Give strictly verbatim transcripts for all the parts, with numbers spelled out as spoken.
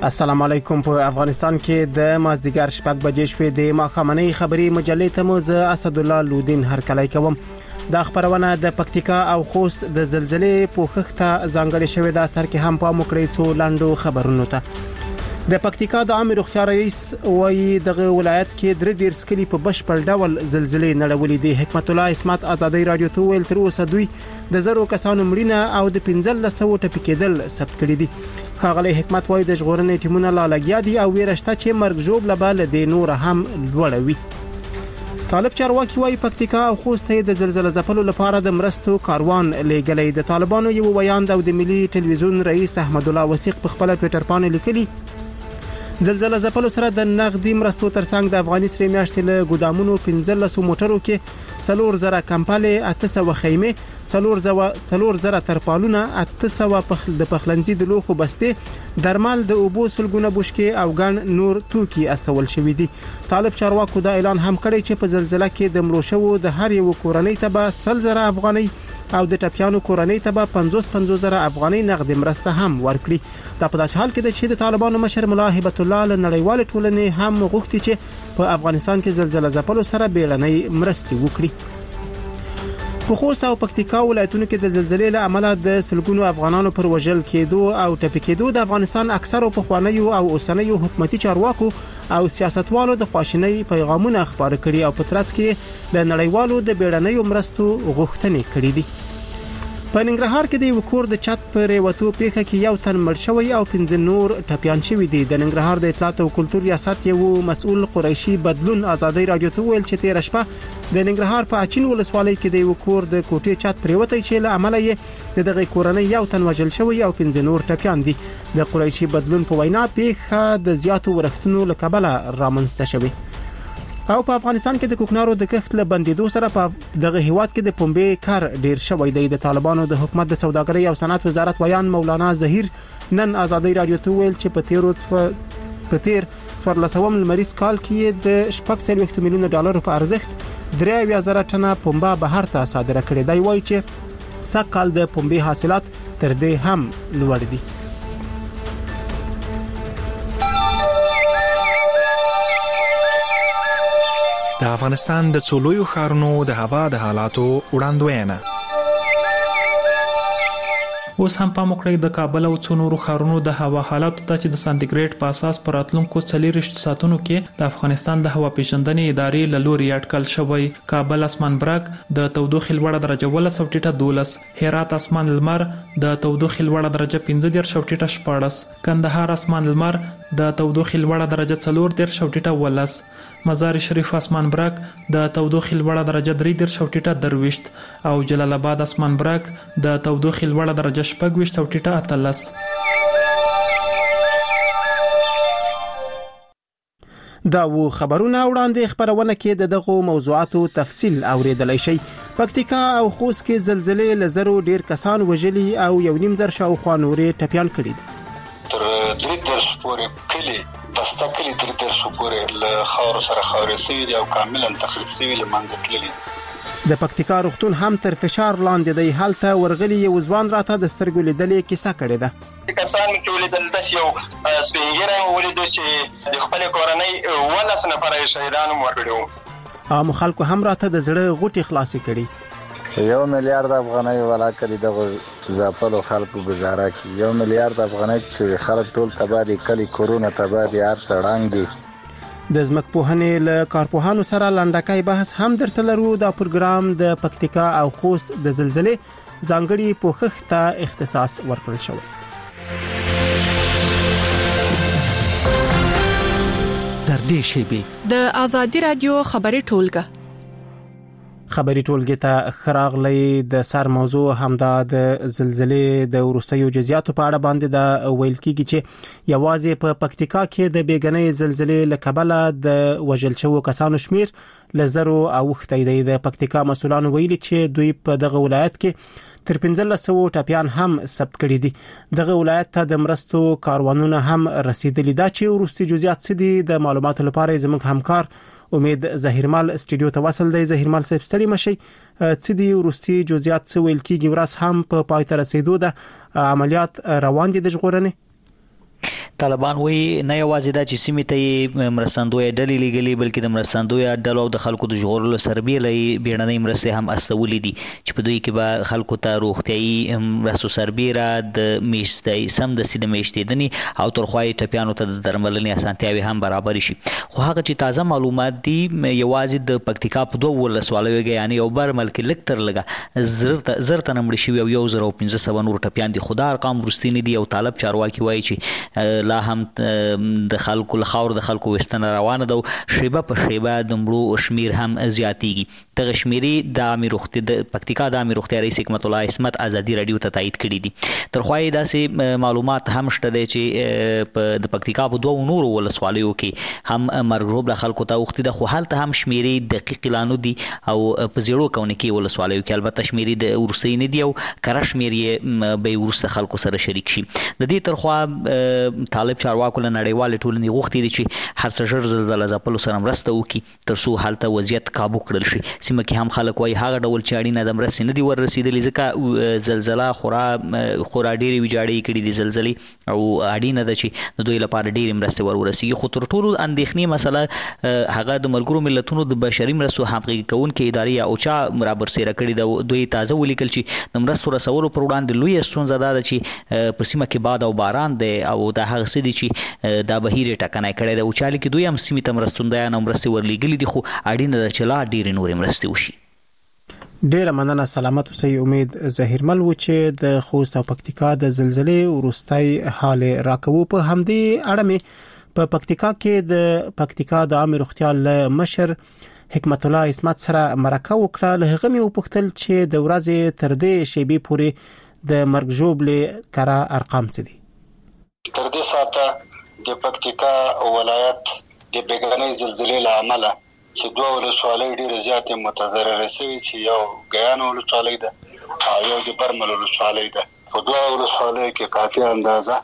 السلام علیکم. په افغانستان کې د مازدیګر شپږ بجې شپې د ماښامنۍ خبري مجلې ته مو زه اسد الله لودین هرکلی کوم. دا خبرونه د پکتیکا او خوست د زلزلې پوښښ ته ځانګړې شوې ده. سر کې هم پام وکړئ څو لاندو خبرونو ته. د پکتیکا د عامه روغتیا رئیس وایي دغه ولایت کې درې ډیر سکلي په بشپړ ډول زلزلې نړولې دي. حکمت الله اسمت ازادي رادیو ته ویل تر اوسه دوی د زرو کسانو مړینه او د پنځلس سوه ټپي کېدل ثبت کړي دي. ښاغلی حکمت وایي د ژغورنې ټیمونه لا لګیا دي او ویره شته چې مرګ ژوبله به له دې نوره هم لوړه وي. طالب چارواکي وایي پکتیکا او خوست ته د زلزلې ځپلو لپاره د مرستو کاروان لېږلی. د طالبانو یو ویاند او د ملي ټلویزیون رئیس احمد الله وثیق په خپل ټویټر باندې لیکلي زلزلې ځپلو سره د نغدي مرستو ترڅنګ د افغاني سرې میاشتې له ګودامونو پنځلس موټرو کې څلور زره کمپالې اته سوه خیمې څلور زره څلور زره ترپالونه اته سوه د پخلنځي د لوښو بستې درمل د اوبو سلګونه بوشکې او ګڼ نور توکي استول شوي دي. طالب چارواکو دا اعلان هم کړی چې په زلزلې کې د مړو شوو د هر یو کورنۍ ته به سل زره افغانۍ او د ټپیانو کورنۍ ته به پنځوس پنځوس زره افغانۍ نغدي مرسته هم ورکړي. دا په داسې حال کې ده چې د طالبانو مشر ملا هبت الله له نړیوال ټولنې هم غوښتي چې په افغانستان کې زلزلې ځپلو سره بیړنۍ مرستې وکړي. په خوست او پکتیکا ولایتونو کې د زلزلې له امله د سلګونو افغانانو پر وژل کېدو او ټپي کېدو د افغانستان اکثرو پخوانیو او اوسنیو حکومتي چارواکو او سیاستوالو د خواشینۍ پیغامونه خپاره کړي او په ترڅ کې د نړیوالو د بیړنیو مرستو غوښتنې کړې دي. په ننګرهار کې د یو کور د چت پر وتو پیښه کې یو تن مړ شوی او پنځه نور ټپیان شوي دي. د ننګرهار د اطلاعات او کلتور ریاست یو مسؤل قریشي بدلون ازادي رادیو ته ویل چې تیر شپه د ننګرهار په اچین ولسوالۍ کې د یو کور د کوټې چت پر وتی چې له عمله یې د دغه کورنۍ یو تن وژل شوی او پنځه نور ټپیان دي. د قریشي بدلون په وینا پیښه د زیاتو ورښتونو له کبله رامنځته شوې. او په افغانستان کې د کوکنارو د کښت له بندیدو سره په دغه هیواد کې د پنبې کار ډیر شوی دی. د طالبانو د حکومت د سوداګرۍ او صنعت وزارت ویان مولانا ظهیر نن ازادي رادیو ته ویل چې په تیرو په تیر څوارلسم لمریز کال کې د شپږ څلوېښت میلیونه ډالرو په ارزښت درې اویا زره ټنه پنبه بهر ته صادره کړې. دی وایي چې سږ کال د پنبې حاصلات تر دې هم لوړ دي. د افغانستان د څولویو ښارونو د هوا د حالاتو وړاندوینه. اوس هم پام وکړئ د کابل او څو نورو ښارونو د هوا حالاتو ته چې د سانتیګریډ په اساس پر راتلونکو څلوېښت ساعتونو کې د افغانستان د هوا پیژندنې ادارې له لوري اټکل شوی. کابل اسمان برګ د تودوخې لوړه درجه ولس او ټیټه دولس، هرات اسمان لمر د تودوخې لوړه درجه پنځه دېرش او ټیټه شپاړس، کندهار اسمان لمر د تودوخې لوړه درجه څلور دېرش او ټیټه ولس، مزار شریف اسمان برګ د تودوخې لوړه درجه درې دېرش او ټیټه درويشت او جلال آباد اسمان برګ د تودوخې لوړه درجه شپږ ویشت او ټیټه اتلس. دا و خبرونه وړاندې خبرونه کې د دغه موضوعاتو تفصیل اوریدلای شي. پکتیکا او خوست کې زلزلې لزرو ډیر کسان وژلي او یو نیم زر شاوخوا نورې ټپیان کړي دي. تر درې درش پورې کلی بسته کلی درې درش پورې له خاور سره خاورې سوي دي او کاملا تخریب سوي له منځه تللي. د پکتیکا روغتون هم تر فشار لاندې دی. هلته ورغلي یو ځوان راته د سترګو لیدلې کیسه کړې ده. کسان چې ولیدل د یو سپینګیره ولیدو چې د خپل کورنۍ ولس نفر شهیدان ورکړو. عام خلکو هم راته د زړه غوټي خلاصي کړي. یو میلیارډ افغانۍ ولا کړي د زاپلو خلکو گزاره کی. یو میلیارډ افغانۍ چې خلک ټول تباہ دي، کلی کورونه تباہ دي، هر سړانګ دي. د ځمکپوهنې له کارپوهانو سره لنډکای بحث هم درته لرو. دا پروګرام د پکتیکا او خوست د زلزلې ځانګړي پوښښ ته اختصاص ورکړل شوی. در دې شیبې د ازادي رادیو خبري ټولګه خبري ټولګه ته خراغلی. د سر موضوع همدا د زلزلې د وروستیو جزئیاتو په اړه باندې دا ویل کیږي چې یوازې په پکتیکا کې د بیګنۍ زلزلې له کبله د وژل شوو کسانو شمیر لزرو اوښتی دی. د پکتیکا مسؤلانو ویلي چې دوی په دغه ولایت کې تر پنځلس سوه ټپیان هم ثبت کړي دي. دغه ولایت ته د مرستو کاروانونه هم رسیدلي. دا چې وروستي جزئیات څه دي د معلوماتو لپاره زموږ همکار امید ظهیرمال استودیو ته وصل دی. ظهیرمال صاحب ستړي مشي، څه دي وروستي جزئیات څه ویل کیږي؟ ورځ هم په پای ته رسیدو ده، عملیات روان دي د ژغورنې. طالبان وی نه یوازې دا چې سیمې ته مرستندوی ډلې لګلې بلکې د مرستندوی ډلو د خلکو د ژغورلو سربېره بیړنۍ مرستې هم استولې دي چې په دوی کې به خلکو ته روغتیايي مرستو سربېره د میشتۍ سم د سید میشتېدنې او ترخوای ټپیانو ته د درملنې اسانتیاوي هم برابر شي. خو هغه چې تازه معلومات دي یوازې د پکتیکا په دوه ولسوالیو کې یعنی یو بر ملک لکتر لګه زرت زرت نمړ شي یو زر او پنځه سوه نور ټپیان دي. خدا ارقام ورستي نه دي او طالب چارواکي وایي چې لا هم د خلکو له خاور د خلکو وستنه روانه ده شیبه په شیبه د مړو شمیر هم زیاتېږي. دغه شمیرې د امیر روغتیا د پکتیکا د امیر روغتیا رئیس حکمت الله عصمت ازادي رادیو ته تایید کړي دي. ترخوای داسې معلومات هم شته دي چې په د پکتیکا په دوه نورو ولسوالیو کې هم مرګ خلکو ته وختي ده خو حالت هم شمیرې دقیق اعلان دي او په زیرو کونکي ولسوالیو کې البته شمیرې د ورسې نه دي او کره شمیرې به ورسره خلکو سره شریک شي. د دې ترخوا طالب چارواکو له نړیوال ټولنې غوښتي دي چې هر څه ژر زلزلہ ځپلو سره مرسته وکړي ترڅو حالت وضعیت قابو کړل شي. سیمه کې هم خلک وایي هغه ډول چې اړینه د مرستې نه دي ور رسیدلې ځکه زلزلہ خورا خورا ډېرې ویجاړې کړي دي زلزلې او اړینه ده چې د دوی لپاره ډېرې مرستې ور ورسیږي. خو تر ټولو اندېښنې مسله هغه د ملګرو ملتونو د بشري مرستو همغږي کوونکې ادارې یا اوچا برابرسېره کړي ده. دوی تازه ولیکل چې د مرستو رسولو پر وړاندې لویه ستونزه دا ده چې په سیمه کې باد او باران دی او دا هغه څه دي چې دا بهیر ټکنی کړی دی. اوچا لیکي دوی هم سیمې ته مرستندویان او مرستې ورلیږلي دي خو اړینه ده چې لا ډېرې نورې مرستې وشي. ډیره مننه سلامت اوسئ. امید زهیرمل و چې د خوست او پکتیکا د زلزلې وروستۍ حال راکوو. په همدې اړه مې په پکتیکا کې د پکتیکا د عامه روغتیا له مشر حکمت الله عصمت سره مرکه وکړه. له هغه مې وپوښتل چې د ورځې تر دې شیبې پورې د مرګ ژوبلې کره ارقام څه دي. تر دې ساعته د پکتیکا ولایت د بیګنۍ زلزلې له امله چې دوه ولسوالۍ ډېرې زیاتې متضررې شوي چې یو ګیان ولسوالۍ ده او یو د برمل ولسوالۍ ده. په دوه ولسوالیو کې کافي اندازه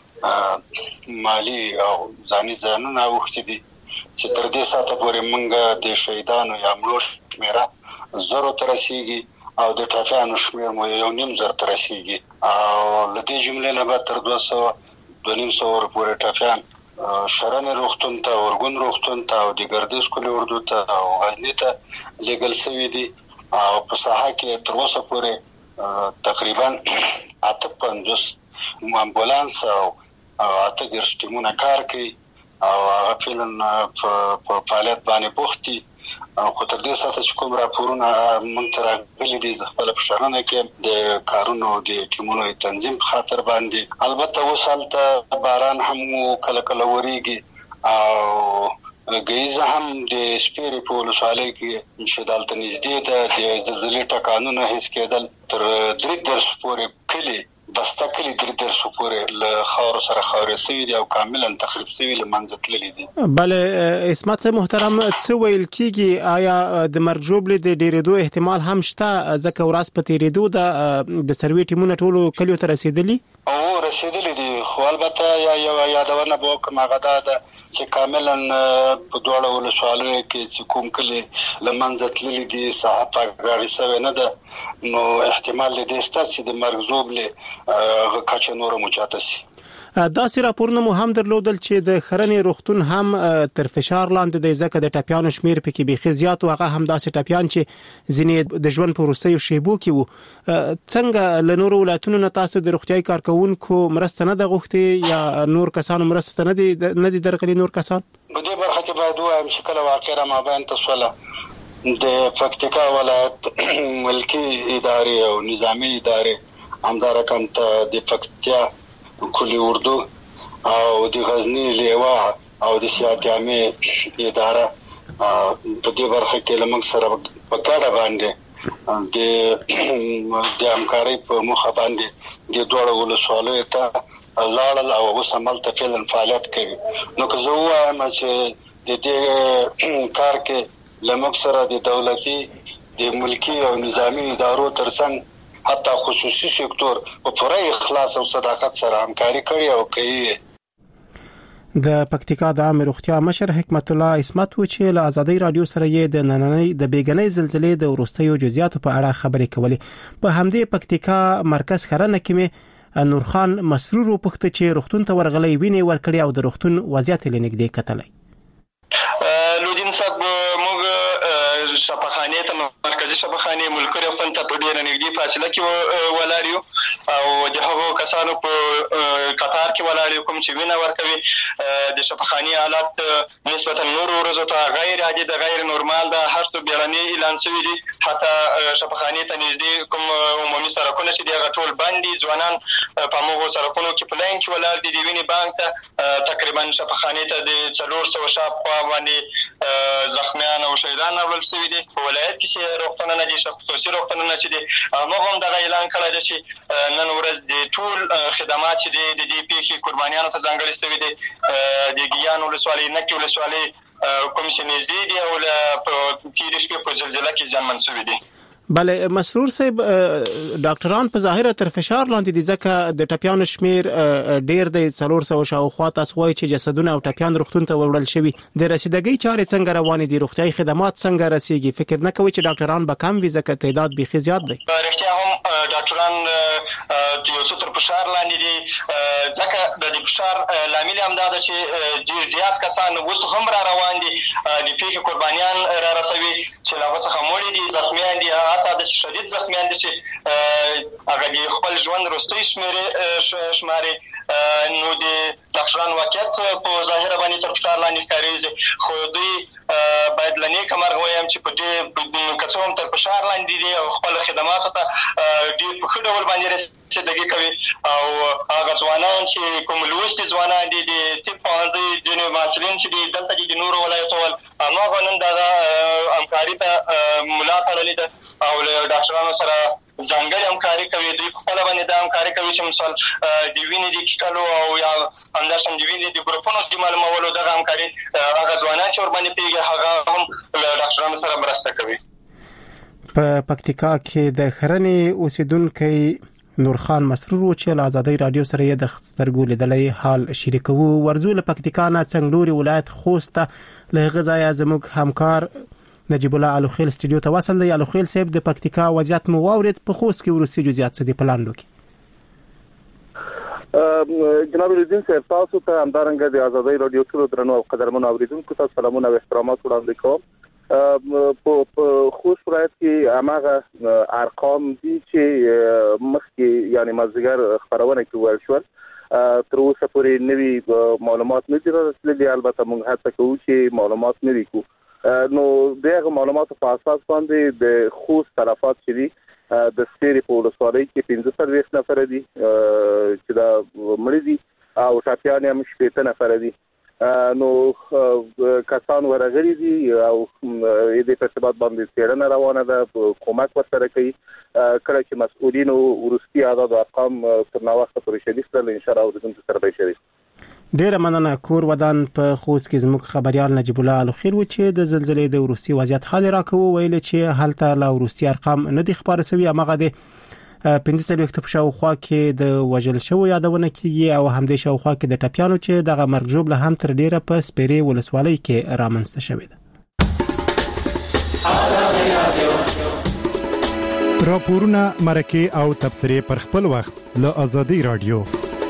مالی او ځاني زیانونه اوښتي دي چې تر دې ساعته پورې موږ د شهیدانو یا مړو شمېره زرو ته رسېږي او د ټپیانو شمېر مو یو نیم زر ته رسېږي او له دې جملې نه به تر دوه سوه دوه نیم سوه پورې ټپیان شرنې روغتون ته ورګون روغتون ته او د ګردیز کلي اردو ته او غزني ته لېږل شوي دي او په ساحه کې تر اوسه پورې تقریبا اته پنځوس امبولانس او اته دېرش ټیمونه کار کوي او هغه فعلا په فعالیت باندې بوخت دي. خو تر دې ساعته چې کوم راپورونه موږ ته راغلي دي زه خپله په شرنه کې د کارونو د ټیمونو تنظیم په خاطر باندې البته اوس هلته باران هم کله کله ورېږي او ګیزه هم د سپیرې په ولسوالۍ کې چې دلته نږدې ده د زلزلې ټکانونه حس کېدل تر درې دېرش پورې کلي بسته کلي درې دېرش پورې له خاورو سره خاورې شوي دي او کاملا تخریب شوي له منځه تللي دي. بله عصمت محترم څه ویل کېږي آیا د مرګ ژوبلې د ډېرېدو احتمال هم شته ځکه ورځ په تېرېدو ده د سروې ټیمونه ټولو کلیو ته رسېدلي؟ او رسېدلي دي خو البته یا یو یادونه به وکړم هغه دا ده چې کاملا په دواړو ولسوالیو کې چې کوم کلي له منځه تللي دي ساحه پاکګاري شوې نه ده نو احتمال دې شته چې د مرګ ژوبلې هغه کچه نوره مچاته شي. داسې راپورونه مو هم درلودل چې د خرنې روغتون هم تر فشار لاندې دی ځکه د ټپیانو شمیر پکې بیخي زیات او هغه هم داسې ټپیان چې ځینې د ژوند په وروستیو شیبو کې وو. څنګه له نورو ولایتونو نه تاسو د روغتیايي کارکوونکو مرسته نه ده غوښتې یا نور کسانو مرسته ته نه دي نه دي درغلي نور کسان؟ په دې برخه کې باید ووایم چې کله واقع را مابین ته شوله د پکتیکا ولایت ملکي ادارې او نظامي ادارې همدارقم ته د پکتیا کلي اردو او د غزنی لیوا او د سیاحت عامه اداره په دې برخه کې لمن سره په کاډه باندې د د همکارۍ په مخه باندې د دوه ولسوالیو ته لاړل او اوس عمل ته فعلا فعالیت کوي. نو که زه وایم چې د دې کار کې لمن سره د دولتي د ملکی او نظامی ادارو ترڅنګ حتی خصوصي سکتور په پوره اخلاص او صداقت سره همکاري کړې او کوي. د پکتیکا د عامه روغتیا مشر حکمت الله عصمت و چې له ازادي رادیو سره یې د نننۍ د بیګنۍ زلزلې د وروستیو جزئیاتو په اړه خبرې کولې. په همدې پکتیکا مرکز خرنه کې نورخان مسرور وپوښتنه چې روغتون ته ورغلی ویني ورکړي او د روغتون وضعیت لنګدې کتلای. لودین صاحب موږ شفاخانه ته مرکزی شفاخانه ملکي روغتون ته په ډیره نږدې فاصله کې ولاړ یو او د هغو کسانو په قطار کې ولاړ یو کوم چې وینه ورکوي. د شفاخانه حالت نسبتا نور ورځو ته غیر عادي د غیر نورمال د هر څه بیړني اعلان شوی دي. حتی شفاخانه ته نږدې کوم عمومي سړکونه چې د غټول باندې ځوانان په موږ سړکونو کې پلاین کې ولاړ دي د ویني بانک ته تقریبا شفاخانه ته د څلور سوه شاوخوا باندې زخمیان او شهیدان راوړل شوي دي. په ولایت کې چې روغتونونه دي خصوصي روغتونونه چې دي موږ هم دغه اعلان کړی دی چې نن ورځ د ټول خدمات چې دي د دې پیښې قربانیانو ته ځانګړي شوي دي. د ګیان ولسوالۍ نکې ولسوالۍ کوم چې نږدې دي او په تېرې شپې په زلزله کې زیانمن شوي دي. بله مسرور صاحب ډاکټران په ظاهره تر فشار لاندې دي ځکه د ټپیانو شمیر ډیر دی څلور سوه شاوخوا. تاسو وایي چې جسدونه او ټپیان روغتون ته وړل شوي. د رسیدګۍ چارې څنګه روانې دي؟ روغتیايي خدمات څنګه رسیږي؟ فکر نه کوئ چې ډاکټران به کم وي ځکه تعداد بیخي زیات دی؟ رښتیا هم ډاکټران یو څه تر فشار لاندې دي ځکه د دې فشار لامل هم دا ده چې ډیر زیات کسان اوس هم را روان دي د پیښې قربانیان را رسوي چې له هغو څخه مړي دي زخمیان دي حتی د شدید زخمیان دي چې هغه د خپل ژوند وروستۍ شمارې. نو د ډاکټرانو واقعیت په ظاهره باندې تر فشار لاندې ښکارېږي خو دوی باید له نیکه مرغه وایم چې په دې که څه هم تر فشار لاندې دي او خپل خدماتو ته ډېر په ښه ډول باندې رسېدګي کوي. او هغه ځوانان چې کوم لوستي ځوانان دي د طب پوهنځي ځینې محصلین چې دي دلته دي د نورو ولایتو ول هماغه نن دغه همکاري ته ملا تړلې ده او له ډاکټرانو سره ځانګړې همکاري کوي. دوی په خپله باندې دا همکاري کوي چې مثال د وینې د کیکلو او یا همداشان د وینې د ګروپونو د معلومولو دغه همکاري هغه ځوانان چې ورباندې پوهېږي هغه هم له ډاکټرانو سره مرسته کوي. په پکتیکا کې د ښرنې اوسېدونکی نورخان مسرور و چې له ازادۍ رادیو سره یې د سترګو لیدلی حال شریکوو. ورځو له پکتیکا نه څنګلوري ولایت خوست ته له هغه ځایه زموږ همکار نجیب الله الوخیل استودیو ته وصل دی. الوخیل صاحب د پکتیکا وضعیت مو واورید. په خوست کې وروستي جزئیات څه دي په لاندو کې؟ جناب لودین صاحب تاسو ته همدارنګه د ازادۍ رادیو ټول درنو او قدرمنو اوریدونکو ته سلامونه او احترامات وړاندې کوم. په خوست ولایت کې هغه ارقام دي چې مخکې یعنی مازیګر خبرونه کې ویل شول تر اوسه پورې نوي معلومات نه دي رسېدلي. البته موږ هڅه کوو چې معلومات نوي کړو. نو دغه معلوماتو په اساس باندې د خوست طرفات چې دي د سپیرې په ولسوالۍ کې پنځه څلوېښت نفر دي چې دا مړي دي او ټپیان هم شپېته نفر دي. نو کسان ورغلي دي او دې په ارتباط باندې څېړنه روانه ده. کومک ورسره کوي. کله چې مسؤلینو وروستي اعداد او ارقام تر ناوخته پورې شریک کړل ان شاء الله اوریدونکو سره به شریک. ډیره مننه. کور ودان په خوست کې زموږ خبريال نجیب الله الوخیل و چې د زلزلې د وروستي وضعیت حال راکوي. ویل چې هلته لا وروستي ارقام نه دي خبره شوی. هغه د پنځه څلوېښت په شاوخوا کې د وژل شوو یادونه کیږي او همدې شاوخوا کې د ټپیانو چې دغه مرګ ژوبله هم تر ډیره په سپیرې ولسوالۍ کې رامنځته شوې ده. راپورونه مرکه او تبصرې پر خپل وخت له ازادۍ رادیو.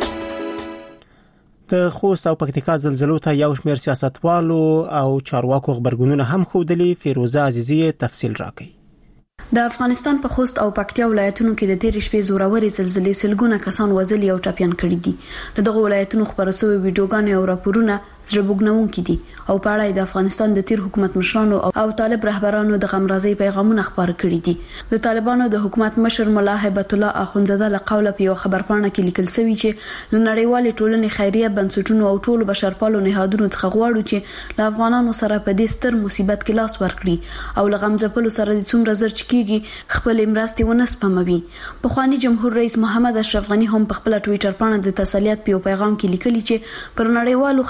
د خوست او پکتیکا زلزلو ته یو شمېر سیاستوالو او چارواکو خبرګونونه هم ښودلي. فیروزه عزیزی تفصیل راکړي. د افغانستان په خوست او پکتیا ولایتونو کې د تېرې شپې زورورې زلزلې سلګونه کسان وژلي او ټپیان کړي دي. دغه ولایتونو خبرو شوي ویډیوګانې او راپورونه زړه بوږنونکي دي او په اړه د افغانستان د تیر حکومت مشرانو او طالب رهبرانو د غمرازۍ پیغامونه خبر کړي دي. د طالبانو د حکومت مشر مولا هیبت الله اخونزاده له قوله په یو خبرپاڼه کې لیکل شوی چې له نړیوالې ټولنې خیریه بنسټونو او ټولو بشرپالو نهادونو څخه غواړو چې له افغانانو سره په دې ستر مصیبت کې لاس ورکړي او له غمځپلو سره د څومره زر چکیږي خپل مرستې ونه سپموي. پخوانی جمهور رئیس محمد اشرف غنی هم په خپل ټوئیټر باندې د تسلیت په پیغام کې لیکلی چې پر نړیوالو خیریه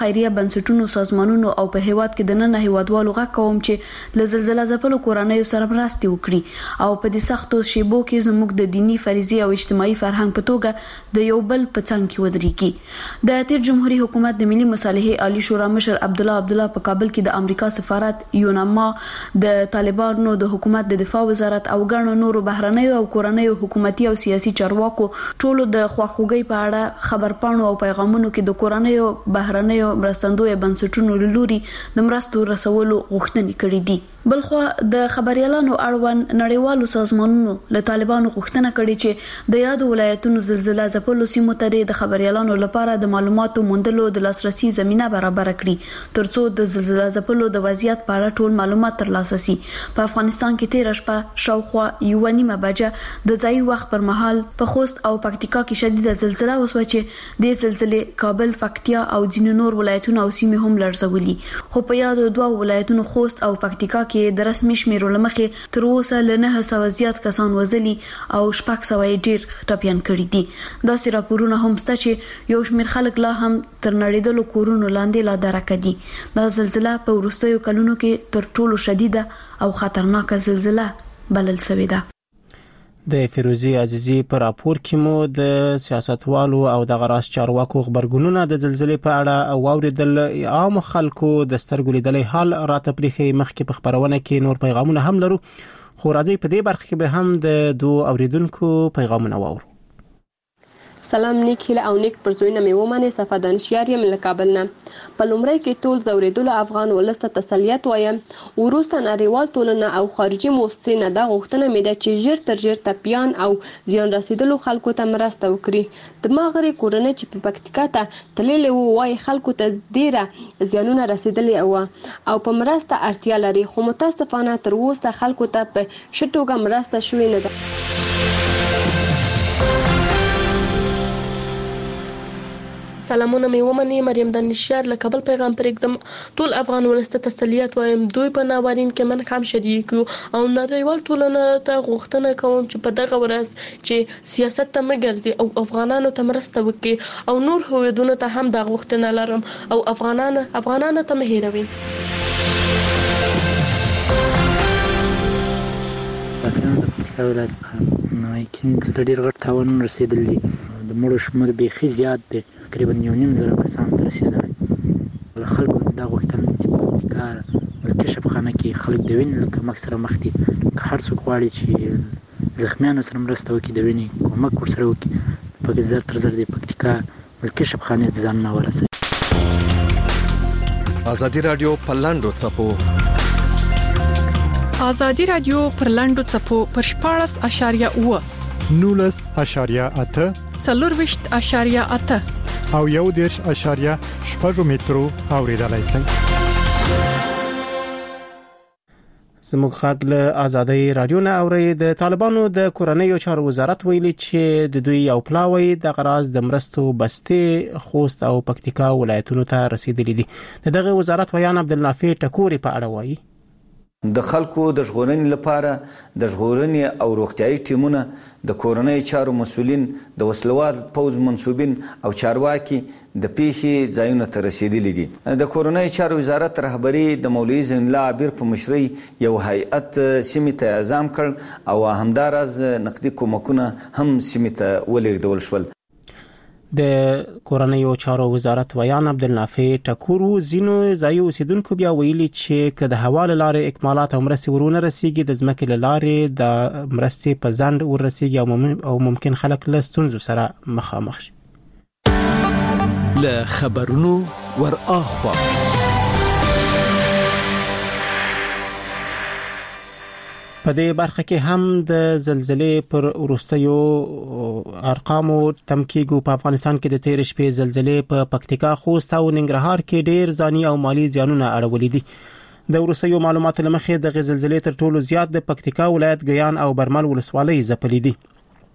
بنسټونو سازمانونو او په هیواد کې د نن هیوادوالو غا کوم چې ل زلزلہ ځپلو کورنۍ سره مرسته وکړي او په دې سختو شیبو کې زموږ د دینی فریضې او اجتماعي فرهنګ په توګه د یو بل په څنګ کې ودرېږي. د تیر جمهوریت حکومت د ملي مصالحې عالی شورا مشر عبد الله عبد الله په کابل کې د امریکا سفارت یوناما د طالبانو د حکومت د دفاع وزارت او ګڼو نورو بهرنیو او کورنیو حکومتي او سیاسي چارواکو ټولو د خواخوږي په اړه خبرپاڼو او پیغامونو کې د کورنیو بهرنیو مرستندوی بنسټونو لوري د مرستو رسولو غوښتنې کړې دي. بلخو د خبريالانو اړوند نړیوالو سازمانونو له طالبانو غوښتنه کړې چې د یاد ولایتونو زلزلہ ځپلو سیمو ته د خبريالانو لپاره د معلوماتو موندلو د لاسرسي زمينه برابر کړي ترڅو د زلزلہ ځپلو د وضعیت په اړه ټول معلومات ترلاسه شي. په افغانستان کې تیر شپه شاوخوا یو نیمه بجه د ځای وخت پر مهال په خوست او پکتیکا کې شدید زلزلہ وسوه چې د زلزلې کابل، پکتیا او ځینو نور ولایتونو او سیمې هم لړزولي. خو په یاد دوه ولایتونو خوست او پکتیکا کې د رسمي شمیرو لمخې تر اوسه له نه سوه زیات کسان وزلي او شپږ سوه ډیر ټپيان کړي دي. دا سي راپورونه هم ست چې یو شمېر خلک لا هم تر نړیدلو کورونو لاندې لا درکه دي. دا زلزلہ په وروستیو کلونو کې تر ټولو شدیده او خطرناکه زلزلہ بلل شوې ده. د فیروزی عزیزی پر راپور کې مو د سیاستوالو او د غراس چارواکو خبرګونونه د زلزلې په اړه او اوریدل عام خلکو د سترګو لیدلې حال راته پریخي مخکې په خبرونه کې نور پیغامونه هم لرو خو راځي په دې برخه کې به هم د دوه اوریدونکو پیغامونه واورو. سلام نیک هیله او نیک پرزوینه مې ومنه صفه دانشیار یم له کابل نه. په لومړی کې ټول زوریدلو افغان ولسته تسلیت وایم. وروسته نړیوال ټولنه او خارجي موسسې نه دا غوښتنه مې ده چې ژر تر ژره ټپیان او زیان رسیدلو خلکو ته مرسته وکړي. د ما غړي کورنۍ چې په پکتیکا ته تللې وو وايي خلکو ته ډیره زیانونه رسیدلي او او په مرسته اړتیا لري خو متاسفانه تر اوسه خلکو ته په شټوګه مرسته شوې نه ده. سلامونه مې ومني مریم دانشیار له کابل پیغام پرېږدم. ټول افغان ولسته تسلیت وایم. دوی په ناورین کې من هم شریک یو او نړیوال ټولنه ته غوښتنه کوم چې په دغه ورځ چې سیاست ته مګرځي او افغانانو ته مرسته وکړي او نور هویدونو ته هم دا غوښتنه لرم او افغانانو افغانانو ته مه هېروي. نو یقین د ډیر غټ تاوان رسیدل دي. د مړو شمېر بیخي زیات دی، تقریبا یو نیم زره کسان ته رسیدلی. خلکو دا غوښتنه چې په پکتیکا کشف خانه کې خلک د وینې له کمک سره مخ دي. که هر څوک غواړي چې زخمیانو سره مرسته وکړي، د وینې کومک ورسره وکړي، په زر تر زر د پکتیکا کشف خانې ته ځانونه ورسوي. ازادي رادیو په لاندو څپو ازادي رادیو پر لاندو څپو پر شپاړس اشاریه اوه نولس اشاریه اته څلورویشت اشاریه اته او یو دیرش اشاریه شپږ مترو اوریدلای شئ. زموږ خاط له ازادي رادیو نه اوري. د طالبانو د کورنیو چارو وزارت ویلي چې د دوی یو پلاوی د غراز د مرستو بسته خوست او پکتیکا ولایتونو ته رسیدلي دي. دغه وزارت ویان عبدالنافع ټکوري په اړه وایي د خلکو د ژغورنې لپاره د ژغورنې او روغتيایي ټیمونه، د کورنۍ چارو مسؤلین، د وسلوال پوز منسوبین او چارواکي د پیښې ځایونو ته رسیدلي دي. د کورنۍ چارو وزارت رهبری د مولوي زین الله عبیر په مشرۍ یو هیئت سیمې ته اعزام کړ او همدارز نقدي کومکونه هم سیمې ته ولېږدول شول. د کورنیو چارو وزارت ویان عبدالنافع ټکورو زینو ځای اوسیدونکو بیا ویلي چې که د هوا له لارې اکمالات او مرستې ورونه رسیږي، د ځمکې له لارې د مرستې په ځنډ ورسیږي او ممکن خلک له ستونزو سره مخامخ شي. له خبرونو ور اخوا په دې برخه کې هم د زلزلې پر وروستیو ارقامو تم کېږو. په افغانستان کې د تیر شپې زلزلې په پکتیکا، خوست او ننګرهار کې ډیر ځاني او مالی زیانونه اړولې دي. د وروستیو معلوماتو لمخې د زلزلې تر ټولو زیات د پکتیکا ولایت ګیان او برمل ولسوالۍ ځپلې دي.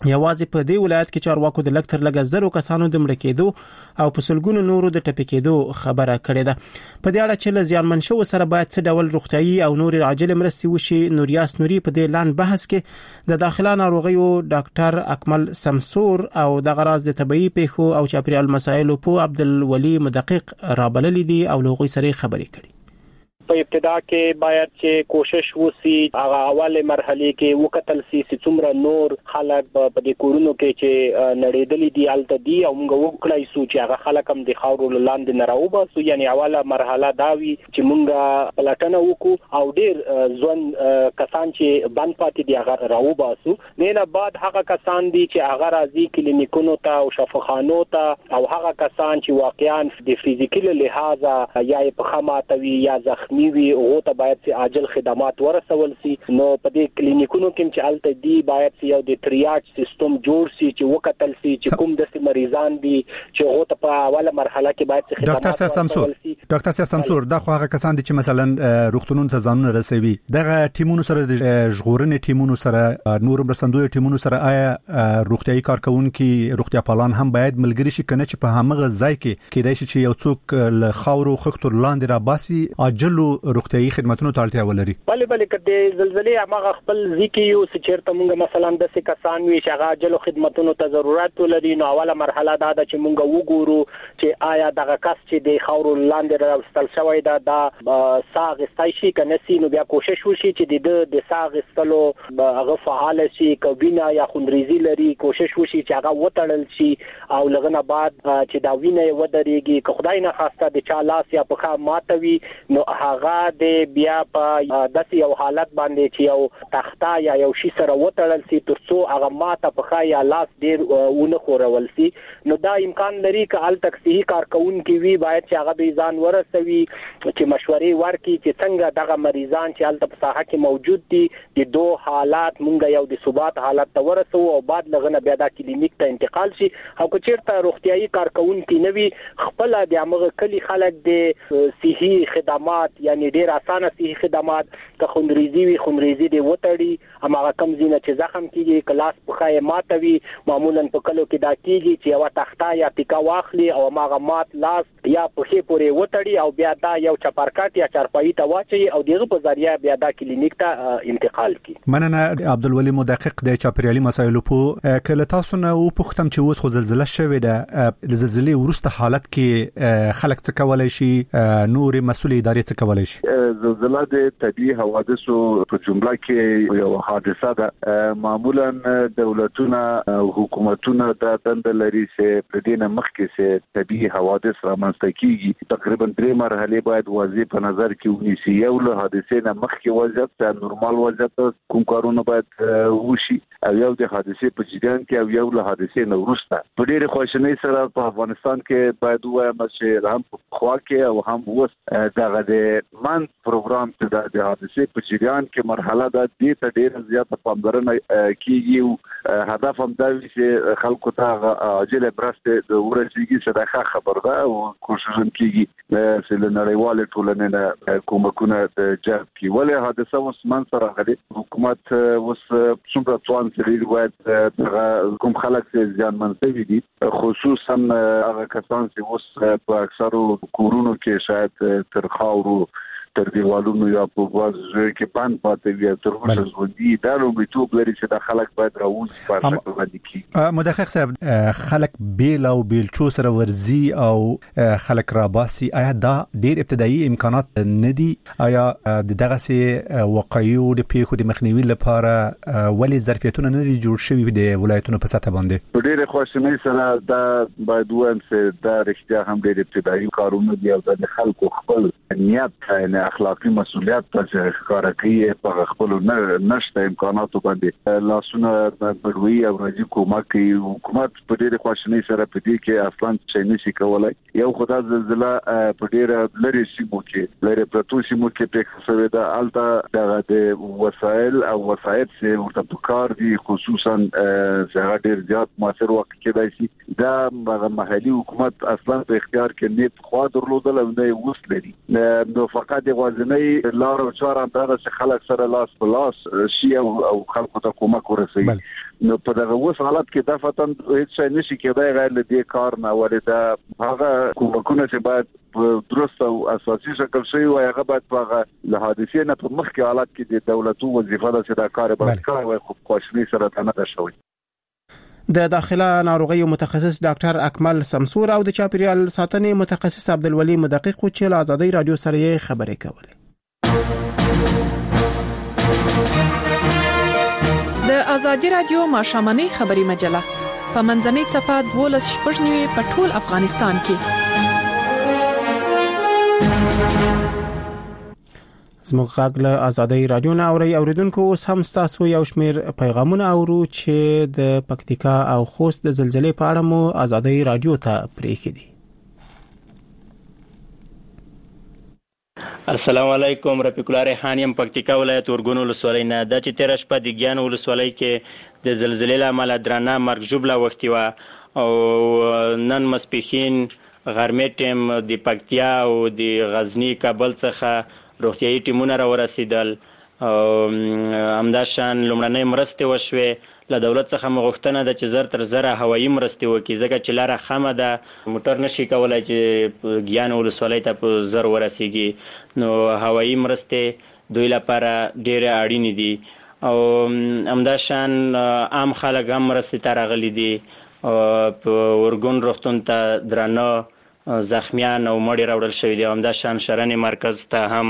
یوازې په دې ولایت کې چارواکو د لکتر لګ زرو کسانو د مړ کېدو او په سلګونو نورو د ټپي کېدو خبره کړې ده. په دې اړه چې له زیانمن شوو سره باید څه ډول روغتيایي او نور عاجل مرستې وشي، نوریاس نوري په دې لاند بحث کې د داخله ناروغیو ډاکټر اکمل سمسور او د غراز د طبي پیښو او چاپیریال مسایلو په عبدالولي مدقق رابللې دي او لغوي سره خبرې کړي. په ابتدا کې باید چې کوشش وسی هغه اوله مرحله کې وکتل سي چې څومره نور خلک په دې کورونو کې چې نړیدلې دي الته دي او موږ وکړای سو چې هغه خلک هم د خاورو لاندې نه راوباسو. یعنی اوله مرحله دا وی چې موږ پلاتنه وکړو او ډیر ځوان کسان چې بند پاتې دي هغه راوباسو. نه بعد هغه کسان دي چې هغه راځي کلینیکونو ته او شفاخانو ته او هغه کسان چې واقعا د فزیکل لحاظه یا په خماتوي یا زخم نیوی او ته باید چې عاجل خدمات ورسول سي. نو په دې کلینیکونو کې چې الته دی باید چې یو د تریاج سیستم جوړ سي چې وکتل سي چې کوم د مریضان دي چې هغه ته په اوله مرحله کې باید خدمات ډاکټر صاحب سمسور ډاکټر صاحب سمسور دا خو هغه کسان دي چې مثلا روغتونونو ته ځانونه رسوي، دغه ټیمونو سره د ژغورنې ټیمونو سره نور مرستندوی ټیمونو سره آیا روغتيایي کارکونکو روغتیا پالان هم باید ملګری شي کنه چې په هغه ځای کې کېدای شي چې یو څوک له خاورو خښتو لاندې را باسي عاجل روغتيایي خدماتونو ته اړتیا ولري؟ بله بله کله زلزلې هغه خپل ځکه یو چې چیرته موږ مثلا د څه کسان وي چې هغه عاجل خدماتونو ته ضرورت ولري، نو اوله مرحله دا ده چې موږ وګورو چې آیا دغه کس چې د خاورو لاندې راوستل شوی دا د ساغ استایشي کنه سي، نو بیا کوشش وشي چې د د ساغ استلو هغه فعال شي کوبینا یا خونریزي لري، کوشش وشي چې هغه وټړل شي او لغنه بعد چې دا وینه ودرېږي که خدای نه خواسته د چا لاس یا په خا ماتوي نو هغه د بیا په داسې یو حالت باندې چې یو تخته یا یو شی سره وټړل سي ترڅو هغه ماته په خا یا لاس ډیر ونه خورول سي. نو دا امکان لري چې ال تکسیه کارکونکو وی باید چې هغه د ځان ورسوي چې مشورې ورکړي چې څنګه دغه مریضان چې ال په ساحه کې موجود دي د دوه حالات مونږ یو د ثبات حالت ته ورسو او بعد لغنه بیا د کلینیک ته انتقال شي. او که چیرته روغتيایي کارکونکو نوي خپل د امغه کلی خلک د صحي خدمات یعنی ډیر اسانه صحي خدمات که خونریزي وي خونریزي دی وټړي همغه کم زینه چې زخم کیږي کلاس په خای ماتوي معمولا په کلو کې دا کیږي چې یو تخته یا ټیکا واخلي او هغه مات لاس یا په خې پورې وټړي او بیا دا یو چپرکټ یا چارپایي ته واچي او دغه په ذریعہ بیا دا کلینیک ته انتقال کی. مننه عبدالولي مدقق د چاپیریالي مسایلو په کله تاسو نه و پختم چې اوس خو زلزلہ شوې ده، د زلزلې ورسته حالت کې خلک څه کولای شي، نور مسؤل ادارې څه کولای شي؟ زلزلہ د طبيعي حوادثو په جمله کې یو حادثه ده. معمولا دولتونه او حکومتونه د دند لري چې په دې نه مخکې چې طبيعي حوادث رامنځته کیږي تقریبا درې مرحله باید واضح په نظر کې ونیسي. یو له حادثې نه مخکې وضعیت ته نورمال وضعیت کوم کارونه باید وشي او یو د حادثې په جریان کې او یو له حادثې نه وروسته په ډېر خوشنۍ سره په افغانستان کې باید وایم چې هم خوا کې او هم وس دغه د من پروګرام ته د حادثې په جریان کې مرحله د دې ته ډېر زیاته پاملرنه کیږي. هدف هم دا وي چې خلکو ته عاجل مرسته د ورسیږي صدقه خبر ده او کوشش کیږي چې له نړیوال ټولنې نه کومکونه جلب کړي. ولې حادثه اوس من سره غلي حکومت اوس څومره څوان سړي باید کوم خلک چې ځانمن شوي دي خصوصا هغه کسان چې اوس په اکثرو کورونو کې شاید تر خاورو تر دیوالونو یا په واز کې بند پاتې وي تر اوسه ژوندي دا لومړیتوب لري چې د خلک باید راوځي په شکل باندې کی. مدقق صاحب خلک بیل او بیلچو سره ورزي او خلک را باسي، آیا دا ډیر ابتدایي امکانات نه دي؟ آیا دغه سي واقعي د پیښو د مخنیوي لپاره ولې ظرفیتونه نه دي جوړ شوي د ولایتونو په سطح باندې؟ په ډیره خوشنۍ سره دا باید وایم چې دا رښتیا هم ډیر ابتدایي کارونه دي او د خلکو خپل نیت نه اخلاقی مسؤلیت ته ښکارا کوي په خپل نشته امکاناتو باندې لاسونه بروي او راځي کومه کوي. حکومت په ډیره خوشنۍ سره په دې کې اصلا چې نشي کولای. یو خدای زلزلہ په ډیره لري سیمو کې لري پروتو سیمو کې په څه ده الته دغه د وسایل او وسایل چې ورته پکار دي خصوصا چې ډیر زیات موثر وخت کېدای شي دا محلي حکومت اصلا په اختیار کې نه خو درلودل او نه وسلري. نو فقط د غوازنۍ لار او چار اندازه چې خلک سره لاس په لاس شي او خلکو ته کومک ورسوي نو په دغه اوس حالت کې د فتن هیڅ شي نشي کېدای غیر له دې کار نه ولې دا هغه کومکونه چې باید درست او اساسي شکل شي او هغه باید په له حادثې نه په مخ کې حالت کې د دولتو وظیفه ده چې دا کار باید کوي او خو خوشني سره نه ده شوی د داخله ناروغیو متخصص ډاکټر اکمل سمسور او د چاپیریال ساتنې متخصص عبدالولي مدقق چې له آزادۍ رادیو سره خبرې کولې. د آزادۍ رادیو ماشامنۍ خبري مجله په منځنۍ صفه دولس شپږ نیوي په ټول افغانستان کې. زموږ غږ له آزادۍ رادیو نه اوري اوریدونکو سم تاسو یو شمیر پیغامونه اورو چې د پکتیکا او خوست د زلزلې په اړه مو آزادۍ رادیو ته پریښی دي. السلام علیکم رفیق الله ریحانیم پکتیکا ولایت ورګونو ولسوالۍ نه د چې تیر شپه د ګیان ولسوالۍ کې د زلزلې لامل درانه مرګ جوړه وختي و او نن مسپخین غرمې ټیم د پکتیا او د غزنی کابل څخه روغتیايي ټیمونه را ورسېدل او همداشان لومړنۍ مرستې وشوې له دولت څخه مغوښتنه ده چې زر تر زره هوایي مرستې وکړي ځکه چې لاره خامه ده موټر نشي کولای چې ګیان ولسوالۍ ته په زر ورسېږي نو هوایي مرستې دوی لپاره ډېرې اړینې دي او همداشان عام خلک هم مرستې ته راغلي دي په ورګون روغتون ته درانه زخمیان او مړي راوړل شوی دي همداشان شرنې مرکز ته هم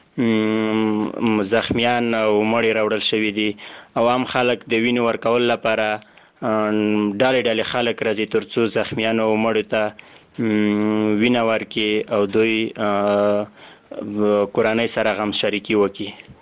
زخمیان او مړي راوړل شوی دي او عام خلک د وینې ورکول لپاره ډالې ډالې خلک راځي ترڅو زخمیان او مړي ته وینه ورکړي او دوی کورنۍ سره غم شریکي وکړي.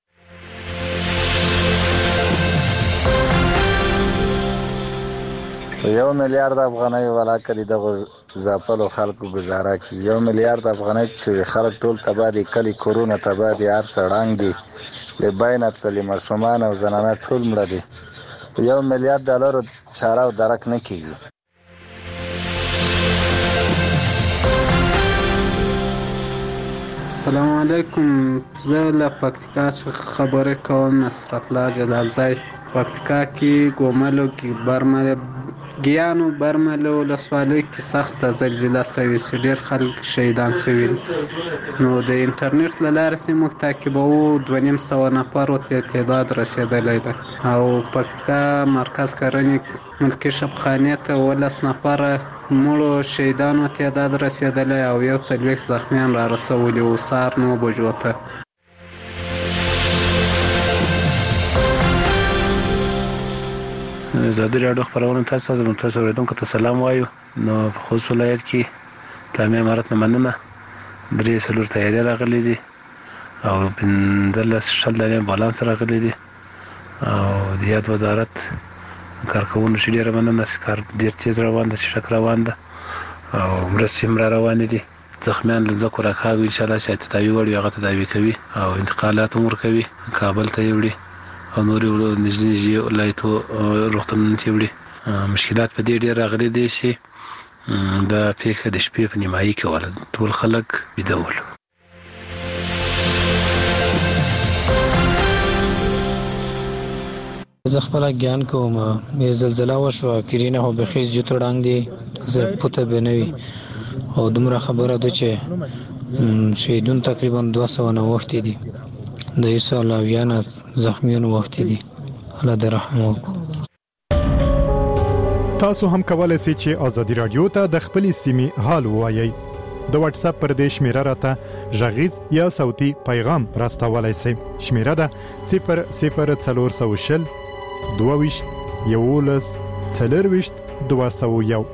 یو میلیارد افغانۍ ولاکړي د زاپلو خلکو گزاره کی یو میلیارد افغانۍ چې خلک ټول تباہ دي کلی کورونه تباہ دي هر سړنګ دي لباینات کلی مرشمان او زنانه ټول مړه دي یو میلیارد ډالر چاره او درک نه کیږي. السلام علیکم زه له پکتیکا څخه خبرې کوم نصرت الله جلالزی پکتیکا کې ګوملو کې برمل ګیانو برمل ولسوالۍ کې سخت زلزلہ شوې چې ډېر خلک شهیدان شوي نو د انټرنیټ له لارې چې موږ تعقیبوو دوه نیم سوه نفرو ته تعداد رسېدلی ده او پکتیکا مرکز کرنې ملکي شبخانې ته اوولس نفره مړو شهیدانو تعداد رسېدلی او یو څلوېښت زخمیان را رسولي وو سهار نو بجو ته. آزادۍ راډیو خپرونه تاسو زموږ تاسو اوریدونکو ته سلام وایو نو په خوست ولایت کې تامې امارت نه مننه درې څلور تیارې راغلي دي او پنځلس شل دانې امبولانس راغلي دي او د یاد وزارت کارکوونکو چې ډېره مننه چې کار ډېر تیز روان ده چې ښه روان ده او مرستې هم را روانې دي زخمیان له ځکو راکاږي انشاءالله چې تداوي وړي هغه تداوي کوي او انتقالات هم ورکوي کابل ته یې وړي او نورې نږدې نږدې ولایتو روغتونونو ته یې وړي مشکلات په دې ډېر راغلي دي چې دا پیښه د شپې په نیمایي کې وله ټول خلک ویده ول. زه خپله ګیان کوم یې زلزله وشوه کرینه خو بخیز جوتړنګ دی زه پوته به نه وي او دومره خبره ده چې شهیدون تقریبا دوه سوه نوښتې دي د یو سوه اویا نه زخمیان وختې دي الله دې رحم وکړي. تاسو هم کولای شئ چې آزادي رادیو ته د خپل سیمې حال ووایئ. د واتس اپ پر دې شمیره راته غږیز یا صوتي پیغام راستولای شئ. شمیره ده صفر صفر څلور سوه شل دوه ویشت یولس څلور ویشت دوه سوه یو.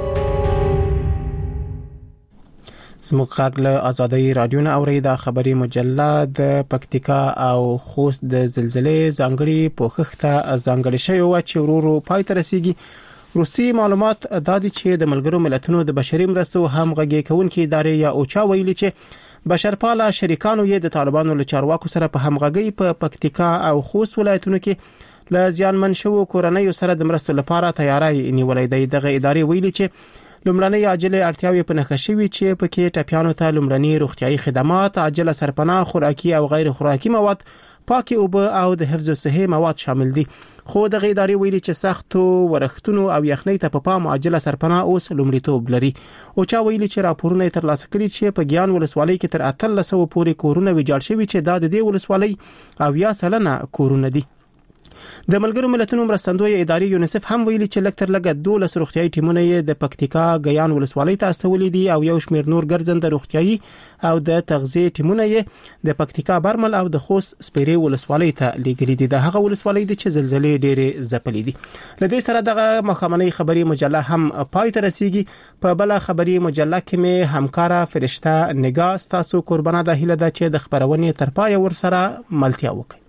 زموږ غږ له آزادۍ رادیو نه اوري دا خبري مجله د پکتیکا او خوست د زلزلې ځانګړي پوښښت ځانګړي شوی و چې ورورو پای ته رسیدي. روسي معلومات دا دي چې د ملګرو ملتونو د بشري مرستو همغږي کوونکې ادارې یا اوچا ویلي چې بشرپاله شریکانو یې د طالبانو له چارواکو سره په همغږي په پکتیکا او خوست ولایتونو کې له ځانمن شوو کورنیو سره د مرستو لپاره تیاری نیولې ده. دغه ادارې ویلي چې لومړنۍ عاجله اړتیاوې په نښه شوي چې پکې ټپیانو ته لومړني روغتيایي خدمات، عاجله سرپناه، خوراکي او غیر خوراکي مواد، پاکي اوبه او د حفظ الصحه مواد شامل دي. خو د غیداري ویلي چې سختو ورښتونو او یخنۍ ته په پام عاجله سرپناه اوس لومړیتوب لري. او چا ویلي چې راپورونه ترلاسه کړي چې په ګیان ولسوالۍ کې تر اتلس سوه پورې کورونه ویجاړ شوي چې دا د دې ولسوالۍ او یا سلنه کورونه دي. د ملګرو ملتونو مرستندوی ادارې یونیسف هم ویلي چې لکتر لګ دولس روغتيایي ټیمونه د پکتیکا ګیان ولسوالۍ ته استولې دي او یو شمېر نور ګرځنده روغتيایي او د تغذیه ټیمونه د پکتیکا برمل او د خوست سپیرې ولسوالۍ ته لیږلي دي. د هغه ولسوالۍ د چې زلزلې ډېرې ځپلې دي. لدې سره دغه مخامنۍ خبري مجله هم پای ته رسیږي. په بل خبري مجله کې مې همکارا فرشته نگاه ستاسو قربانه ده هله ده چې د خبرونه تر پای ور سره ملتیا وکړي.